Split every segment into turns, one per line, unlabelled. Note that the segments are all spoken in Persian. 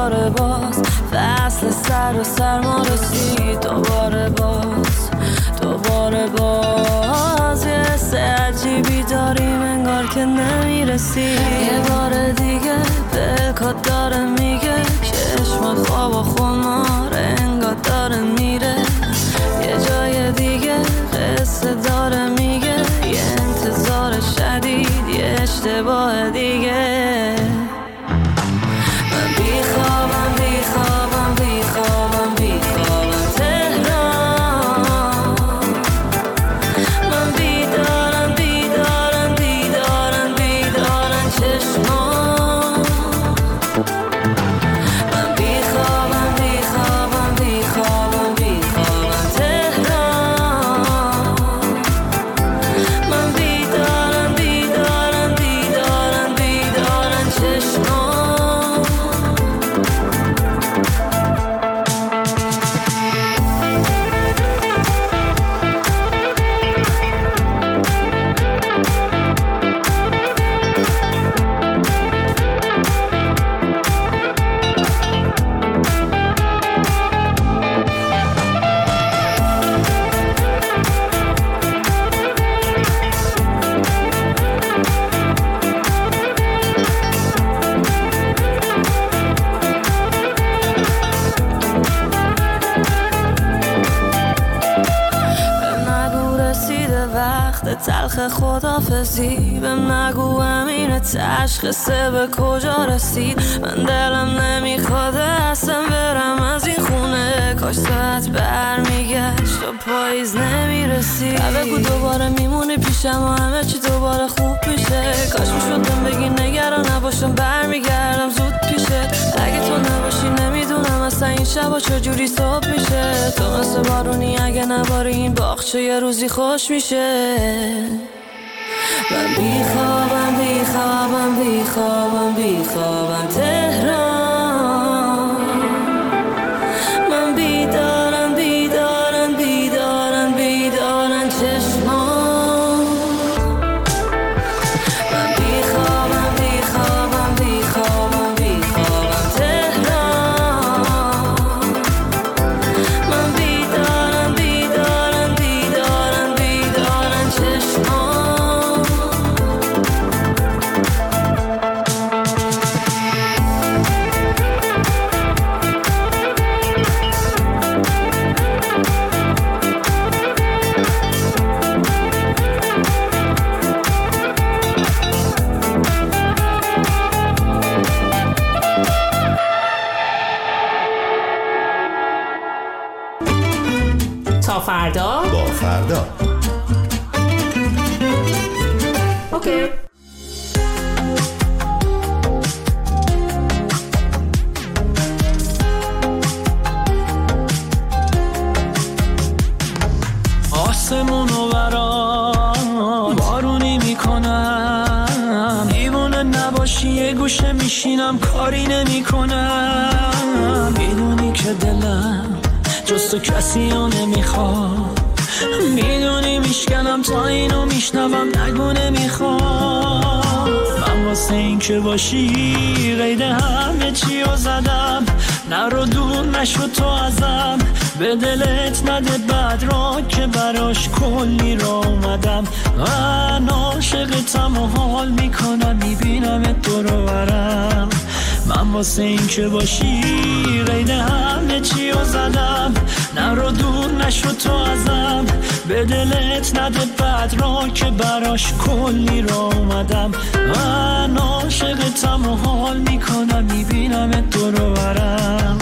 دوباره باز فصل سر و سرما رسید، دوباره یه حس عجیبی داریم انگار که نمیرسی. یه بار دیگه پلکات داره میگه چشمات خواب و خمار انگار داره میره. یه جای دیگه قصه داره میگه یه انتظار شدید یه اشتباه دیگه. من بیخوابم تهران، من بیدارم چشمان. من بیخوابم تهران، من بیدارم چشمان. تلخ خدافزی بهم نگو امین تشخیصه به کجا رسید. من دلم نمیخواد اصلا برم از این خونه، کاش ساعت برمیگشت و پاییز نمیرسید. بگو دوباره میمونی پیشم و همه چی دوباره خوب میشه. کاش میشدم بگی نگران نباشم برمیگردم زود پیشه. اگه تو نباشی نمیدونم اصلا این شبا چجوری صبح میشه. تو مثل بارونی اگه نباری این باغچه یه روزی خوش میشه. من بیخوابم تهران، من بیدارم چشمان. من بیخوابم تهران، من بیدارم چشمان.
تا فردا
با فردا.
اوکی.
آسمونو برام بارونی میکنم، دیوونه نباشی یه گوشه میشینم کاری نمیکنم. میدونی که دلم جز تو کسی رو نمیخواد، میدونی میشکنم تا اینو میشنوم نگو نمیخواد. من واسه این که باشی قید همه چی رو زدم، نرو دور نشو تو ازم، به دلت نده بد را که براش کلی را اومدم. من عاشقتم و حال میکنم میبینم تو رو برم. من واسه این که باشی قید همه چی رو زدم، نرو دور نشو تو ازم، به دلت نده بد را که براش کلی را اومدم. من عاشقتم و حال میکنم میبینم تو رو برم.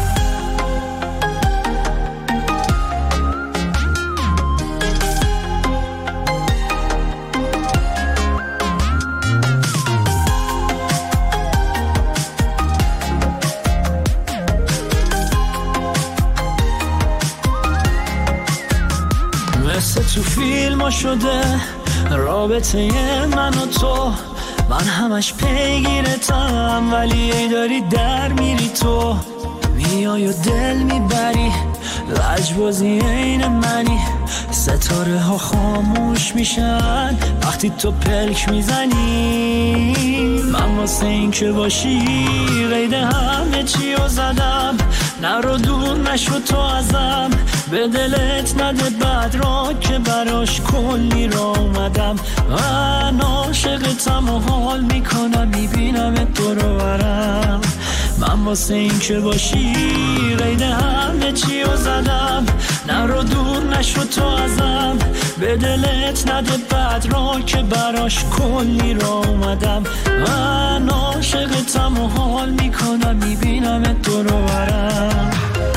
مثل تو فیلم شده رابطه من و تو، من همش پیگیرتم ولی ای داری در میری تو. میای و دل میبری لجبازی این منی، ستاره ها خاموش میشن وقتی تو پلک میزنی. من واسه این که باشی قید همه همه چیو زدم، نرو دور نشو تو ازم، به دلت نده بد را که براش کلی را اومدم. من عاشقتم و حال میکنم، میبینم دور و برم، من واسه این که باشی قید همه چیو زدم، نرو دور نشو تو ازم، به دلت نده بد را که براش کلی را اومدم. من عاشقتم و حال میکنم، میبینم دور و برم.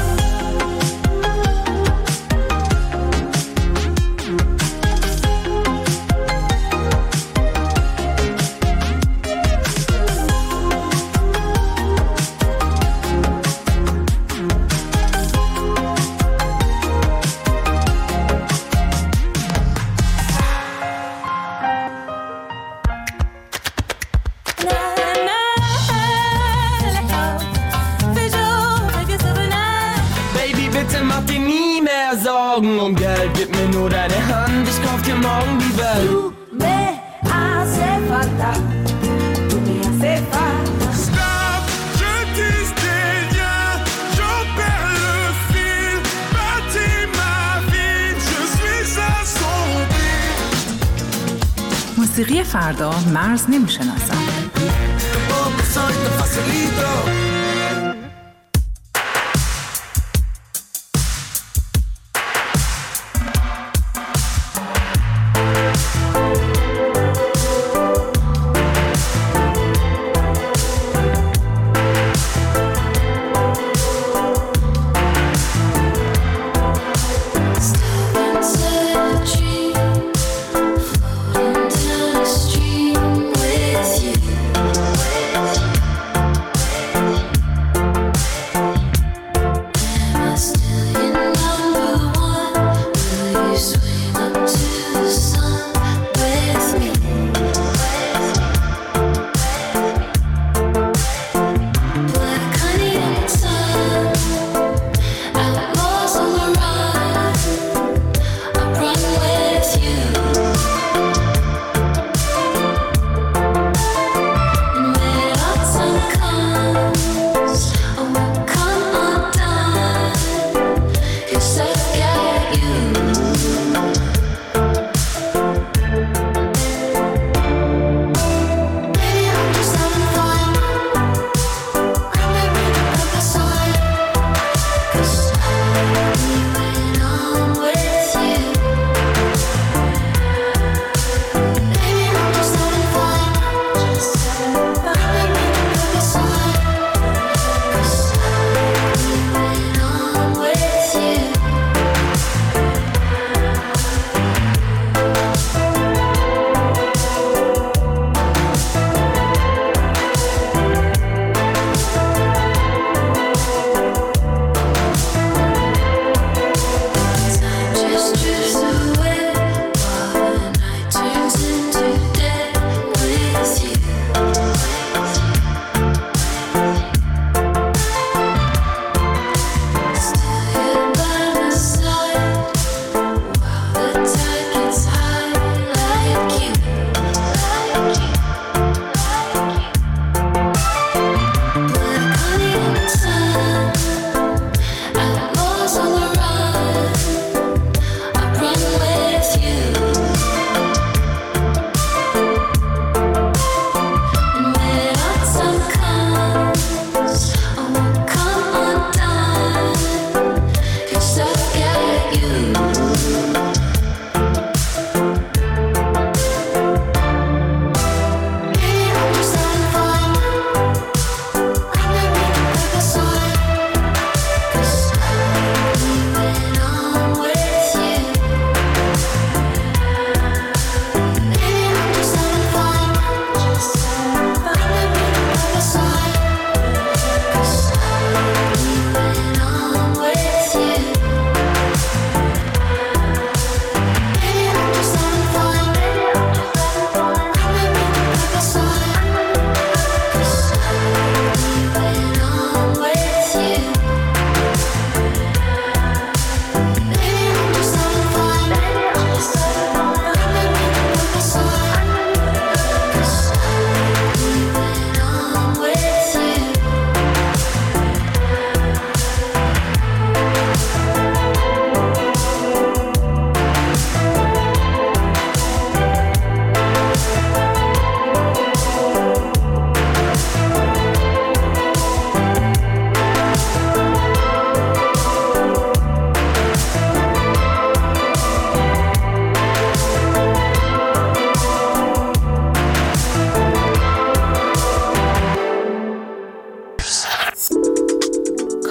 Und Geld, gib mir nur deine Hand, ich kauf dir morgen die Welt.
Tu me hace falta, tu me hace falta.
Stop, je tisse des liens, j'en perds le fil, bâtis ma vie, je suis assombri.
موسیقی فردا مرز نمیشناسم.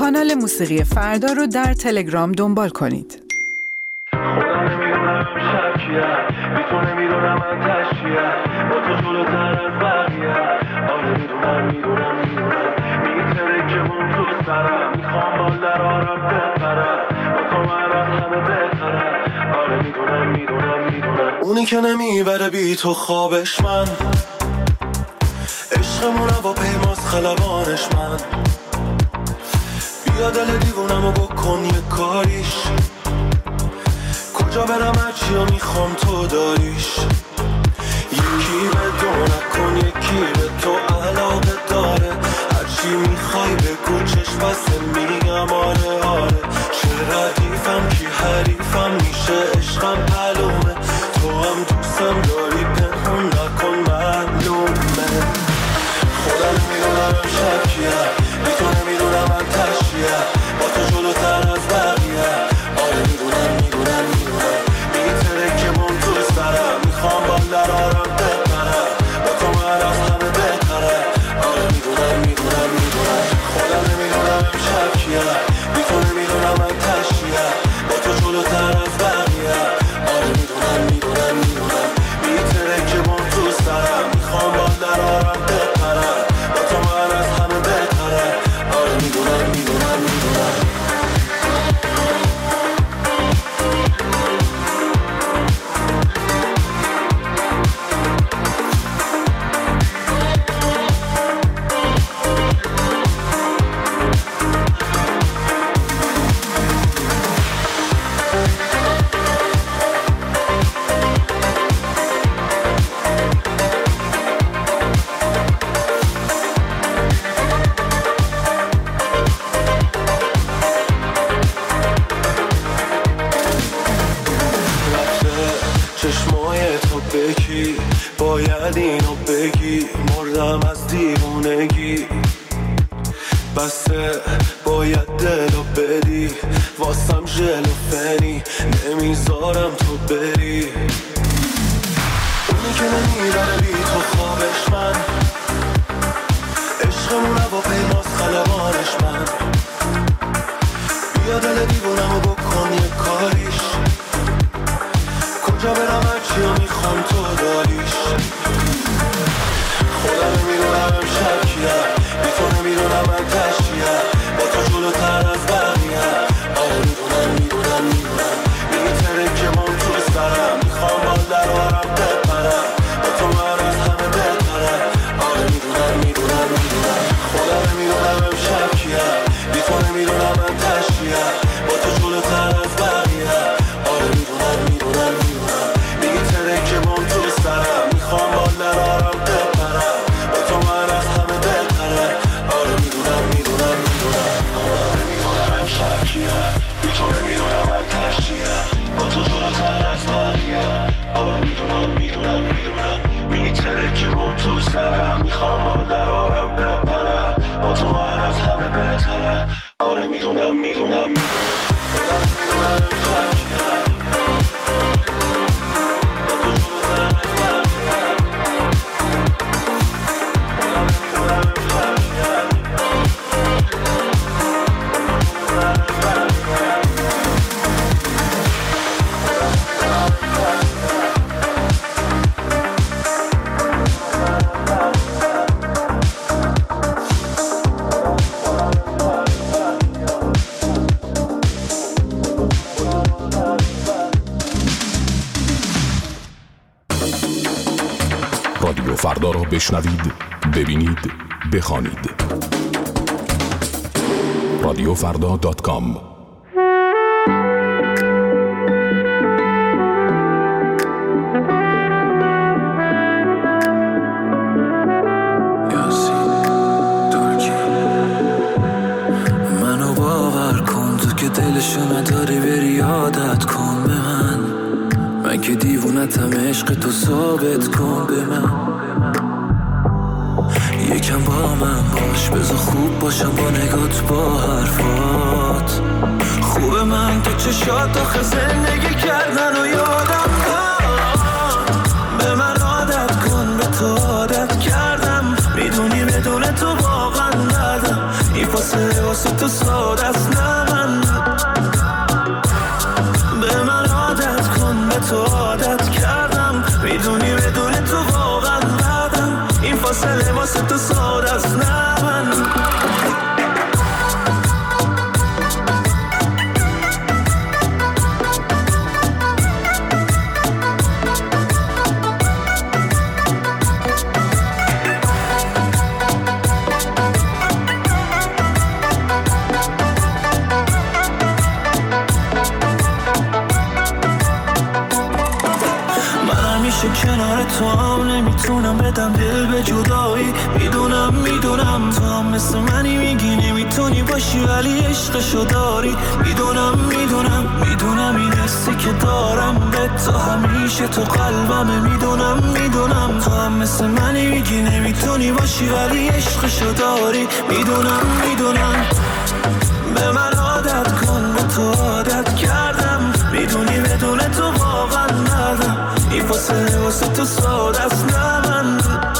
کانال موسیقی فردا رو در تلگرام دنبال کنید.
خودم نمیدونم شکیه بی تو نمیدونم من تشیه با تو جلوتر از بقیه آره میدونم میتره که اون تو سرم میخوام بال در آرم بپرم با تو من از همه بهترم آره میدونم اونی که نمیبره بی تو خوابش من عشقمونه با پیماز خلبانش من بیا دل دیوونمو بکن یه کاریش کجا برم هرچی رو میخوام تو داریش یکی به دو نکن یکی به تو علاقه داره هرچی میخوای بگو چشم بسته میگم آره چه ردیفم کی حریفم میشه عشقم معلومه تو هم دوستم داری پنهون نکن معلومه خودم نمیدونم شکیه بی تو نمیدونم من تشیه با تو جلوتر از بقیه آره میدونم میتره که من تو سرم میخوام بال در آرم بپرم با تو من از همه بهتره آره میدونم خودم نمیدونم شکیه بی تو نمیدونم من تشیه با تو جلوتر از بقیه آره میدونم میتره که من تو سرم میخوام بال در آرم بپرم با تو من از همه بهتره آره میدونم چشمای تو بکی باید اینو بگی مردم از دیوونگی بسه باید دلو بدی واسم ژل و فنی نمیذارم تو بری اونی که نمیبره بی تو خوابش من عشقمونه با پیماز خلبانش من بیا دل دیوونمو بکن یه کاریش کجا برم هرچی رو میخوام تو داریش خودم نمیدونم شکیه بی تو نمیدونم من تشیه با تو جلوتر از بقیه آره میدونم میتره که من تو سرم میخوام بال در آرم بپرم با تو من از همه بهتره آره میدونم خودم نمیدونم شکیه بی تو نمیدونم من تشیه با تو جلوتر از بقیه آره میدونم میتره که من تو سرم میخوام بال در آرم بپرم با تو من از همه بهتره آره میدونم شکیه بی تو نمیدونم من تشیه با تو جلوتر از بقیه آره میدونم میتره که من تو سرم میخوام بال در آرم بپرم با تو من از همه بهتره آره میدونم
رادیو فردا را بشنوید، ببینید، بخوانید. radiofrda.com
منو باور کن تو که دلشو نداری بری عادت کن به من که دیوونتم عشق تو ثابت کن به من یکم با من باش بذار خوب باشم با نگات با حرفات خوبه من که چشات آخه زندگی کردن و یادم کن به من عادت کن به تو عادت کردم میدونی بدون تو واقعا ندم این
واسه تو ساده است. نه من به من عادت کن، به تو عادت کردم، میدونی بدون تو واقعا بعدم، این فاصله واسه تو ساده است. نه من کنار تو هم نمیتونم بدم دل به جدایی. میدونم تو هم مثل منی، میگی نمیتونی باشی ولی عشقشو داری. میدونم این حسی که دارم به تو همیشه تو قلبمه. میدونم تو هم مثل منی، میگی نمیتونی باشی ولی عشقشو داری. میدونم به من عادت کن، به تو عادت کردم، میدونی بدون تو واقعا ندم، این فاصله واسه تو ساده است. نه من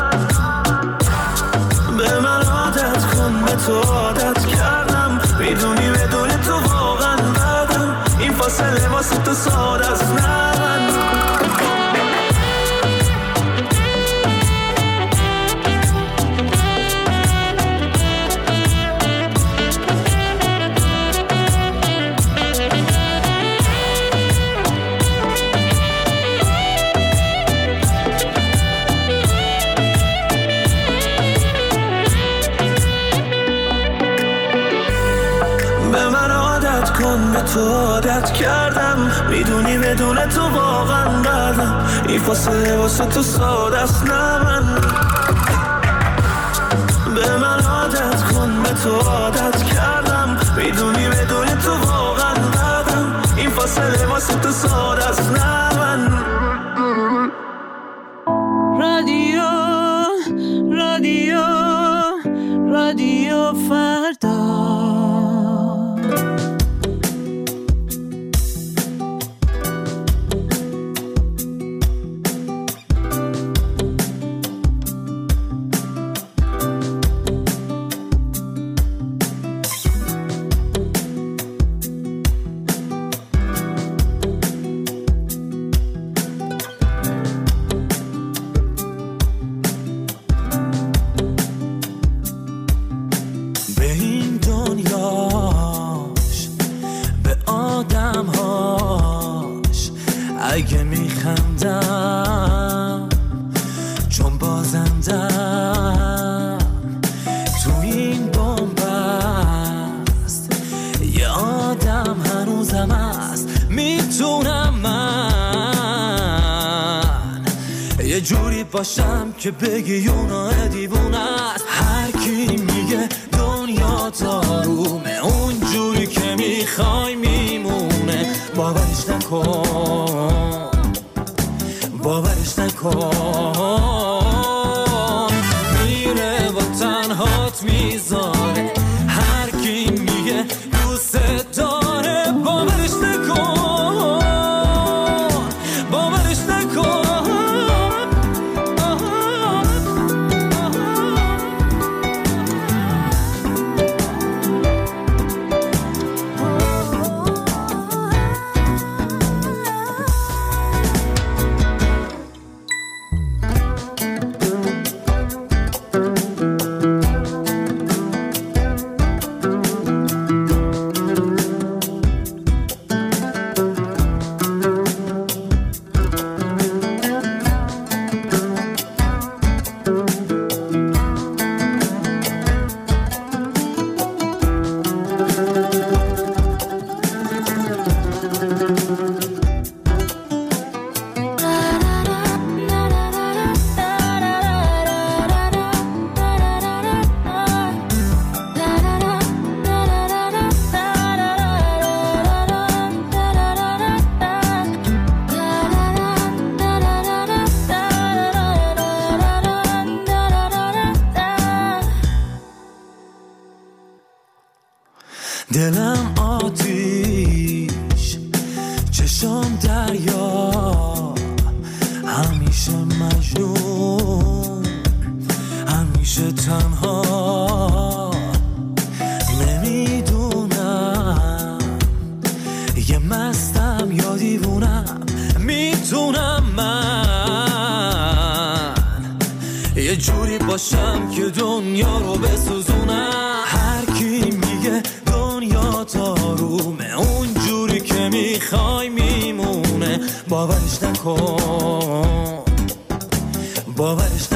به من عادت کن، به تو عادت کردم، میدونی بدون تو واقعا ندم، این فاصله واسه تو ساده است. نه من تو عادت کردم، میدونی بدون تو واقعا بعدم، این فاصله واسه تو ساده است. نه من به من عادت کن، به تو عادت کردم، میدونی بدون تو واقعا بعدم، این فاصله واسه تو ساده است. نه من رادیو فردا. اگه میخندم چون بازندم تو این بنبست، یه آدم هنوزم هست، میتونم من یه جوری باشم که بگی اونا دیوونه است. هر کی میگه دنیا تارومه، اون جوری که میخوای میمونه، باورش نکن، میره و تنهات میذاره. هر کی میگه دوست داره، باورش نکن. دلم آتیش، چشم دریا، همیشه مجنون، همیشه تنها،
باشم که دنیا رو بسوزونم. هر کی میگه دنیا تارومه اونجوری که میخوای میمونه. باورش نکن، باورش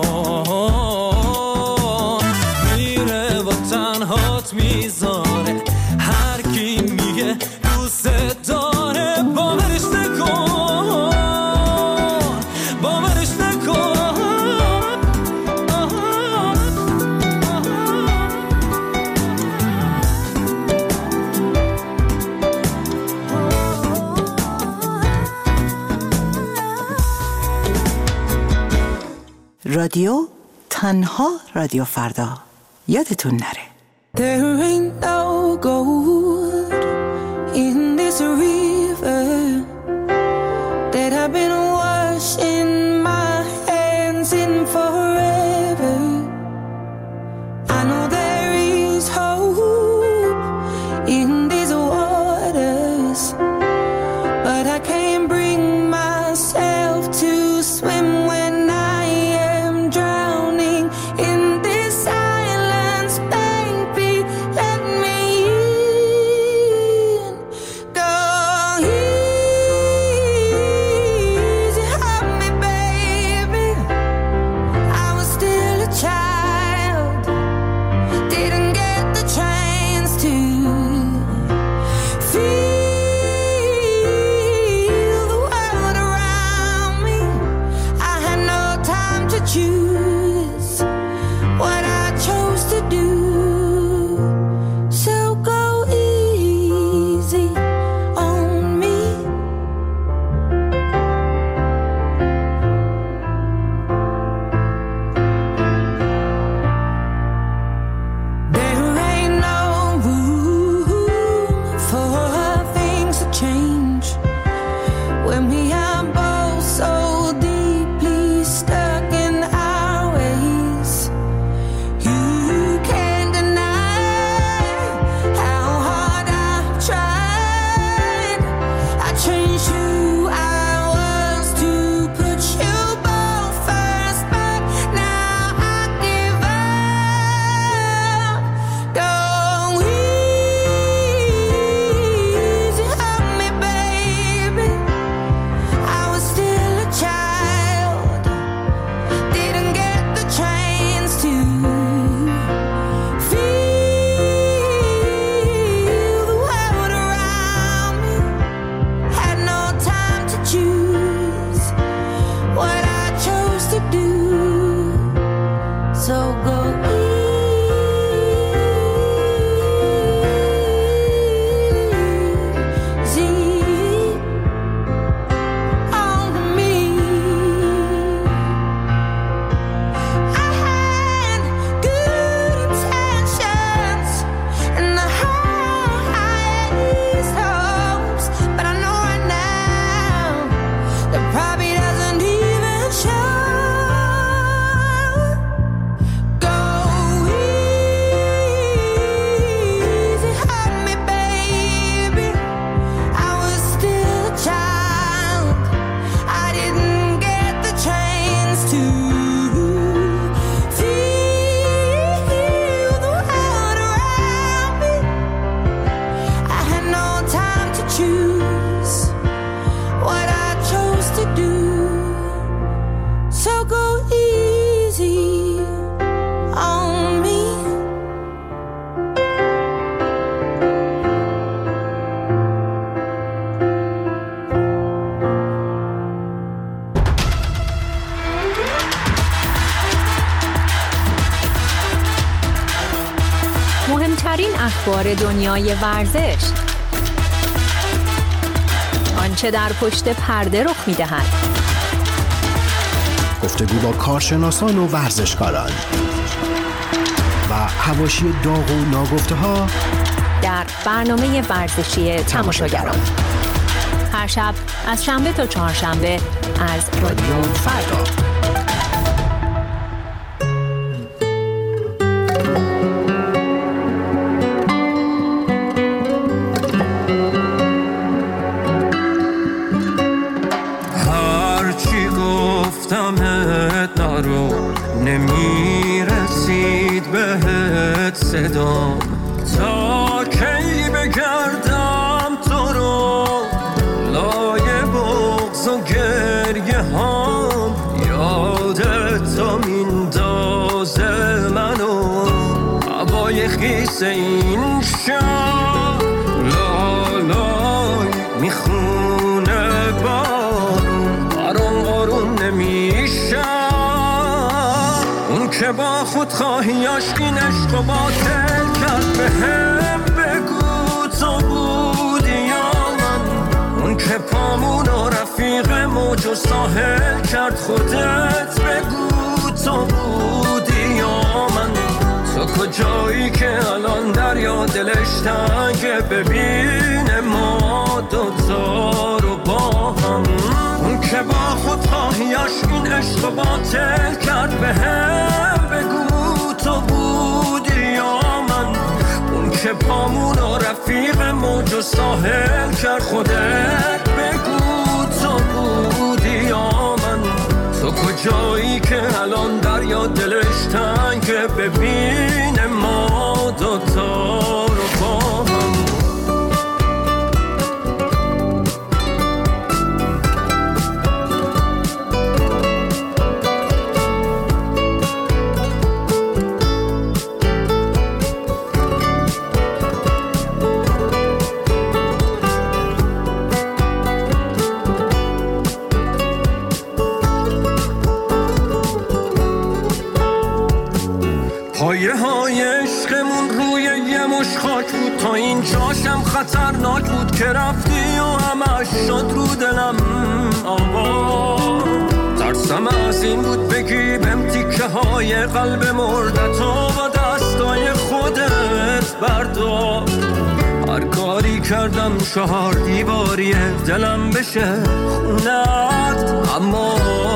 نکن، میره و تنهات میذاره. هر کی میگه دوست داره باورش نکن، باورش نکن.
رادیو تنها رادیو فردا، یادتون نره.
There ain't no gold in this river that I've been washing my hands in forever. I know there is hope in these waters, but I can't bring myself to swim when I am drowning in this silence. Baby, let me in. Go easy on me, baby. I was still a child, didn't get the chance to feel the world around me. I had no time to choose what I chose to do. So go easy on me. There ain't no room for things to change when we are both so deeply stuck in our ways. You can't deny how hard I've tried. I changed who I was to put you both first, but now I give up. Go easy on me, baby. I was still a child, didn't get the chance to feel the world around me. Had no time to choose what I chose to do. So go easy on me. I had good intentions and the highest hopes, but I know right now that probably doesn't even show. Go easy on me, baby. I was still a child, I didn't get the chance to feel the world around me. I had no time to choose what I chose to do. So go easy on me.
مهمترین اخبار دنیای ورزش، آنچه در پشت پرده رخ می‌دهد،
گفتگو با کارشناسان و ورزشکاران و حواشی داغ و ناگفته‌ها
در برنامه ورزشی تماشاگران. هر شب از شنبه تا چهارشنبه از رادیو فردا.
هرچی گفتمت نرو، نمی واسه این شب لالای میخونه بارون برام آروم نمیشه اون که با خود خواهیاش این عشق و باطل کرد به هم بگو تو بودی یا من اون که پامون و رفیق موج و ساحل کرد خودت بگو تو بودی یا من تو کجایی که الان دریا دلش تنگه ببینه ما دوتا رو با هم اون که با خود خواهیاش این عشق و باطل کرد به هم بگو تو بودی یا من اون که پامون و رفیق موج و ساحل کرد خودت بگو تو بودی یا من تو کجایی که الان دریا دلش تنگه ببینه ما دوتا رو با هم پایه های عشقمون روی یه مش خاک بود تا این جاشم خطرناک بود که رفتی و همش شد رو دلم آوا ترسم از این بود بگی بهم تیکه های قلب مردتو با دستای خودت بردار هر کاری کردم 4 دیواریه دلم بشه خونت اما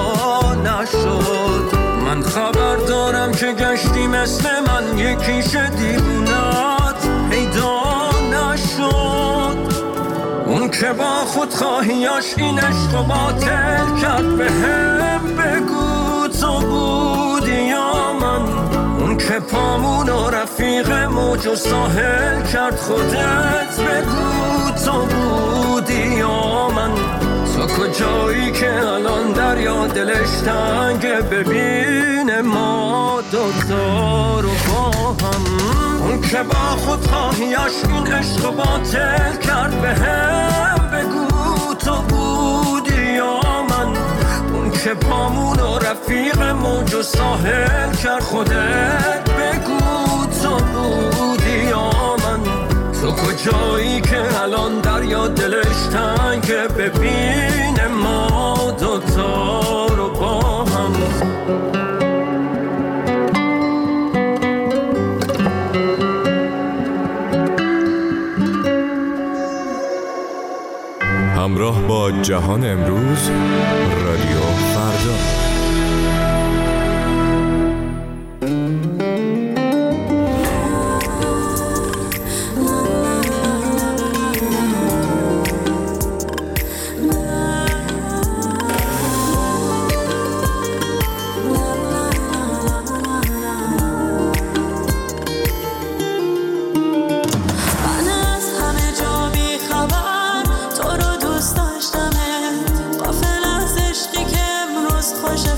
نشد من خبر دارم که گشتی مثل من یکیش دیوونت پیدا نشد اون که با خود خواهیاش این عشق و باطل کرد به هم بگو تو بودی یا من اون که پامون و رفیق موج و ساحل کرد خودت بگو تو بودی یا من تو کجایی که الان دریا دلش تنگه ببینه ما دوتا رو با هم اون که با خود خواهیاش این عشق و باطل کرد به هم بگو تو بودی یا من اون که پامون و رفیق موج و ساحل کرد خودت بگو تو بودی یا من تو کجایی که الان دریا دلش تنگه ببینه ما دوتا رو با هم
همراه با جهان امروز رادیو فردا
خوش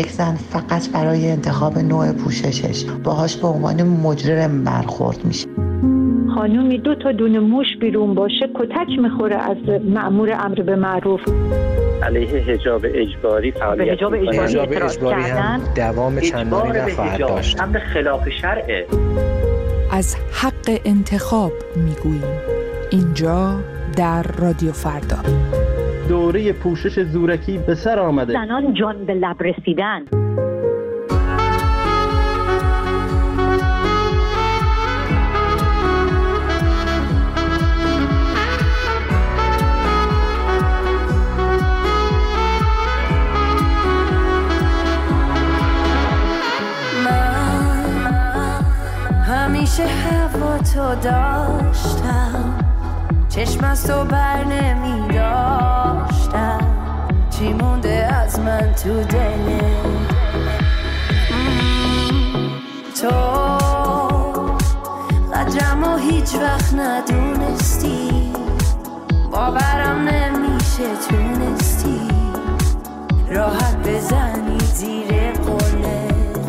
یک زن فقط برای انتخاب نوع پوششش باهاش به عنوان مجرم برخورد میشه.
خانومی 2 تا دونه موش بیرون باشه کتک میخوره از مأمور امر به معروف.
علیه حجاب اجباری فعالیت
حجاب اجباری هم دوام چندانی نخواهد داشت.
امر خلاف شرعه.
از حق انتخاب میگوییم اینجا در رادیو فردا.
دوره پوشش زورکی به سر آمده.
زنان جان به لب رسیدن.
همیشه هوا تو داشتم، چشم از تو بر نمی داشتم، چی مونده از من تو دلت؟ تو قدرمو هیچ وقت ندونستی، باورم نمیشه تونستی راحت بزنی زیر قله.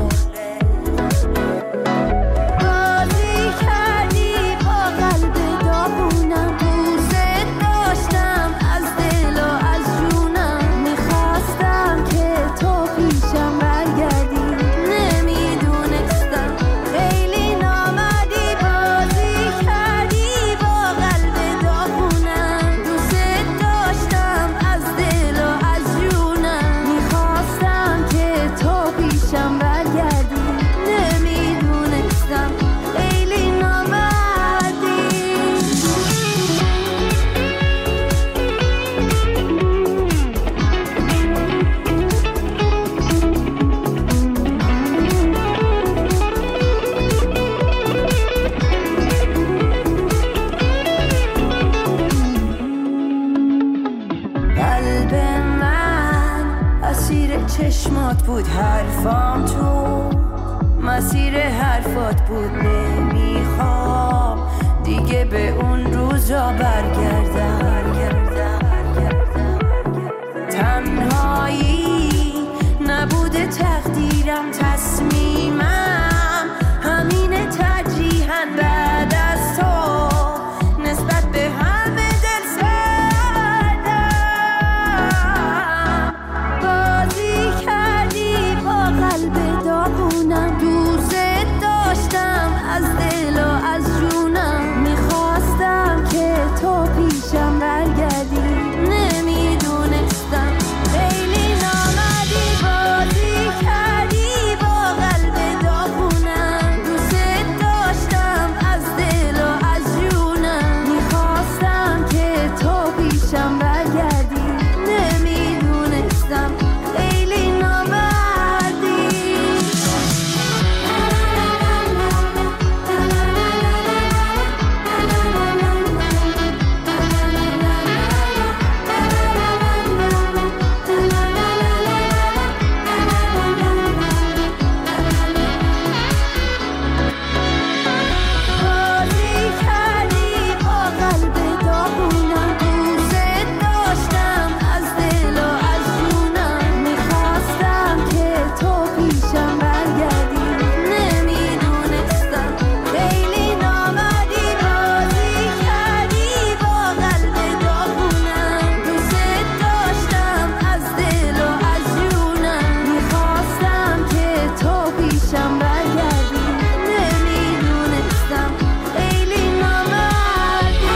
چشمات بود حرفام، تو مسیر حرفات بود، نمیخوام دیگه به اون روزا برگردم. تنهایی نبوده تقدیرم، تصمیمم همینه ترجیحاً بعد از تو نسبت به همه دل سردم. بازی کردی با قلب داغونم، دوست داشتم از دل و از جونم، میخواستم که تو پیشم برگردی، نمیدونستم خیلی نامردی. بازی کردی با قلب داغونم، دوست داشتم از دل و از جونم، میخواستم که تو پیشم برگردی، نمیدونستم خیلی نامردی. بازی کردی با قلب داغونم، دوست داشتم از دل و از جونم، میخواستم که تو پیشم برگردی، نمیدونستم خیلی نامردی. بازی کردی با قلب داغونم، دوست داشتم از دل و از جونم، میخواستم که تو پیشم برگردی، نمیدونستم خیلی نامردی.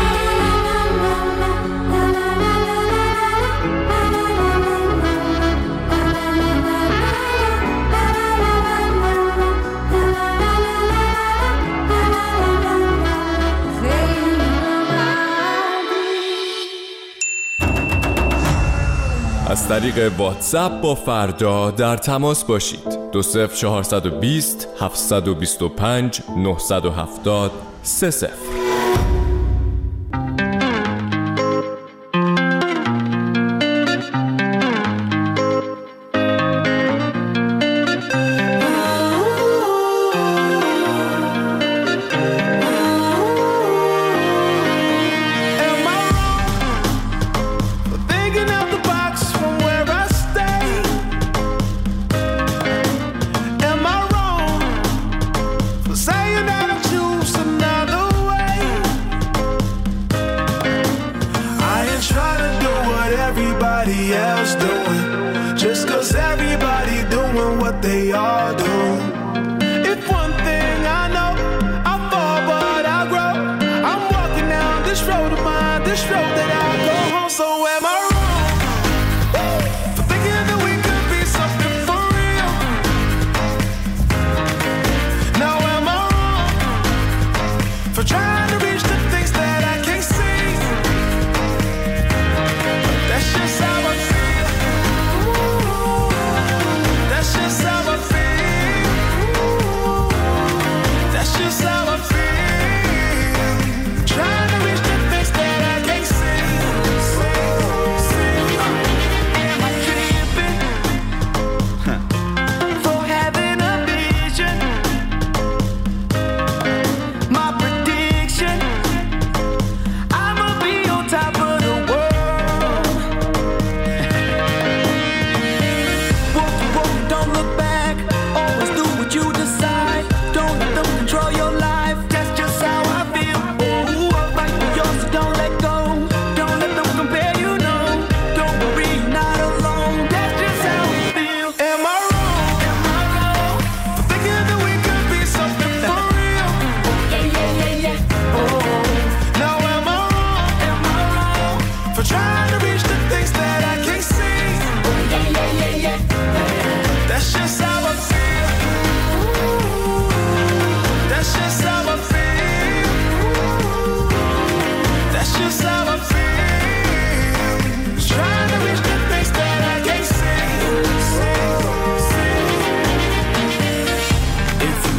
از طریق واتساپ با فردا در تماس باشید. 20420 725 970 30.
Thinking out the box from where I stay.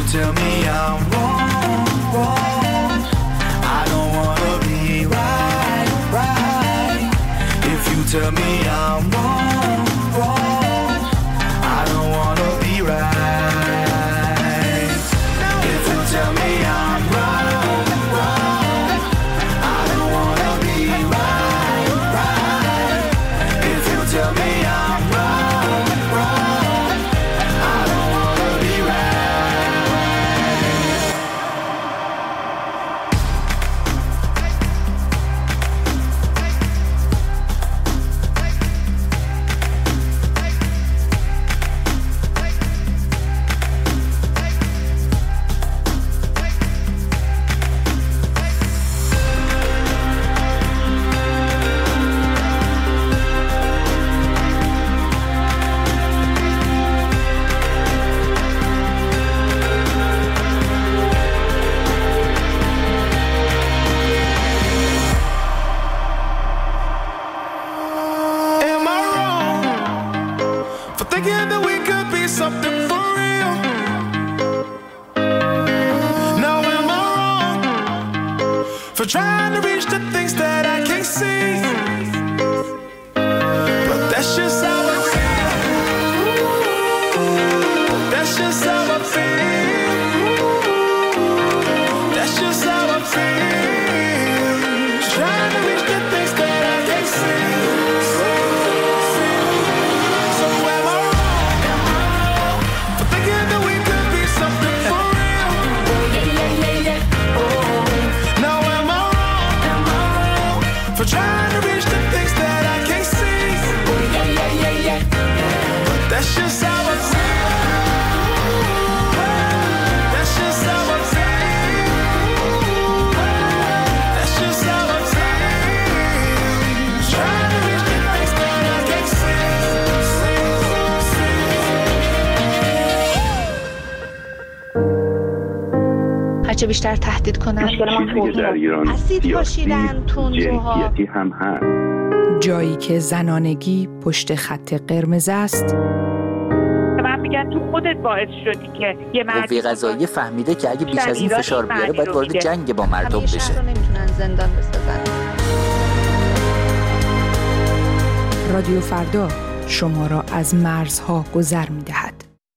tell me I'm wrong, wrong, I don't wanna be right, right. If you tell me I'm wrong, wrong, I don't wanna be right. If you tell me I'm wrong, wrong, I don't wanna be right, right. If you tell me I'm wrong, wrong, I don't wanna be for trying to reach the things that I can't see. But that's just how I feel. That's just how I feel. That's just how I feel. Trying to reach the things that I can't see. So am I wrong for thinking that we could be something for real? Now for trying to reach the things that I can't see. But that's just how I feel. That's just how I feel. That's just how I feel. Trying to reach the things that I can't see.
هرچه بیشتر تهدید کنن
چیزی که در ایران
اسید پاشیدن
جنسیتی هم هست.
جایی که زنانگی پشت خط قرمز است.
من میگن تو خودت باعث شدی که یه
قوه قضاییه فهمیده که اگه بیش از این فشار بیاره باید وارد جنگ با مردم بشه.
شهر رو نمیتونن زندان بسازن.
رادیو فردا شما را از مرزها گذر می‌دهد.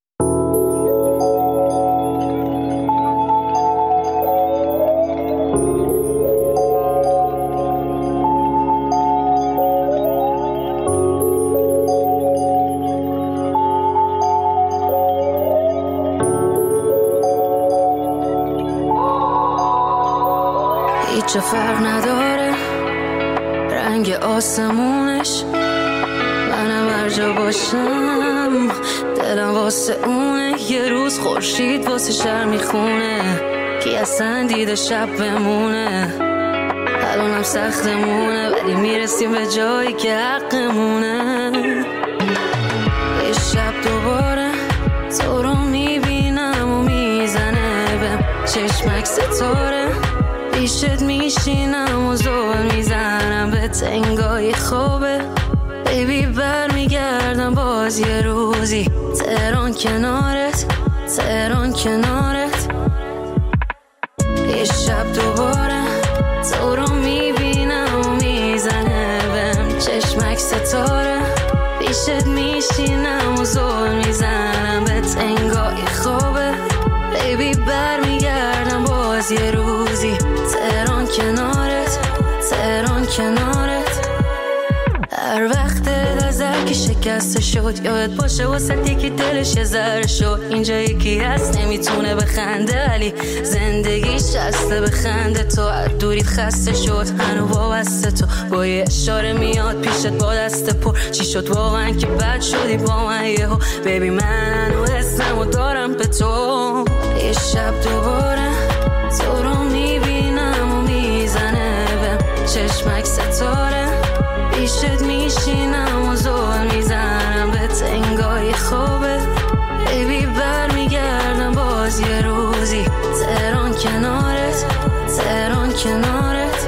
هیچ فرق نداره رنگ آسمونش، منم هر جا باشم دلم واسه اونه. یه روز خورشید واسه شهر میخونه، کی اصلا دیده شب بمونه. الانم سختمونه ولی میرسیم به جایی که حقمونه. یه شب دوباره تو رو میبینم و میزنه بهم چشمک ستاره. پیشت میشینم و زل میزنم به تنگای خوابه. بیبی برمیگردم باز یه روزی تهران کنارت، تهران کنارت. یه شب دوباره تو رو میبینم و میزنه بهم چشمک ستاره. پیشت میشینم و زل میزنم به تنگای خوابه. بیبی برمیگردم باز یه روزی تهران کنارت، تهران کنارت. هر وقت نظر که شکسته شد یادت باشه واسه یکی دلش یه ذره شد. اینجا یکی هست نمیتونه بخنده ولی زندگیش هسته بخنده. تو از دوریت خسته شد هنو وابسته تو با یه اشاره میاد پیشت با دست پر. چی شد واقعا که بد شدی با من یهو؟ بیبی من هنو حسم و دارم به تو. یه شب دوباره تو رو میبینم و میزنه بهم چشمک ستاره. پیشت میشینم و زل میزنم به تنگای خوابه. بیبی برمیگردم باز یه روزی تهران کنارت، تهران کنارت.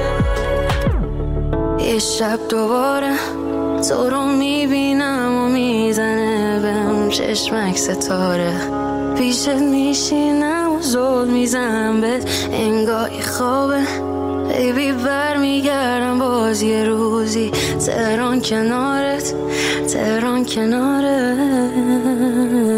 یه شب دوباره تو رو میبینم و میزنه بهم چشمک ستاره. پیشت میشینم و زل میزنم بهت انگاری خوابه بیبی برمیگردم باز یه روزی تهران کنارت تهران کنارت